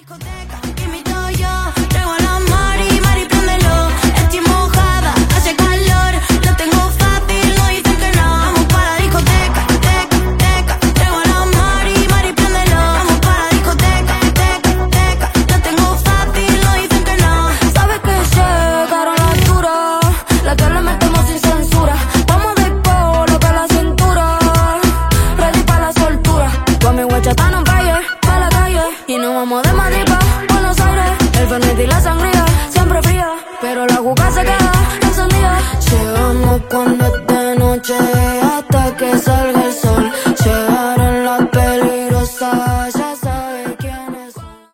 Discoteca, invito yo, traigo a la Mari, préndelo. Estoy mojada, hace calor, lo tengo fácil, no dicen que no. Vamos para la discoteca, teca, traigo a la Mari, préndelo. Vamos para la discoteca, teca, lo tengo fácil, no dicen que no. Sabes que llegaron las duras, la que le metemos sin censura. Vamos de polo pa' la cintura, ready pa' la soltura. Con mi guacha tan on fire, pa' la calle, y nos vamos de Madrid pa' Buenos Aires. El Fernet y la sangría, siempre fría, pero la juca se queda encendida. Llegamos cuando es de noche, hasta que salga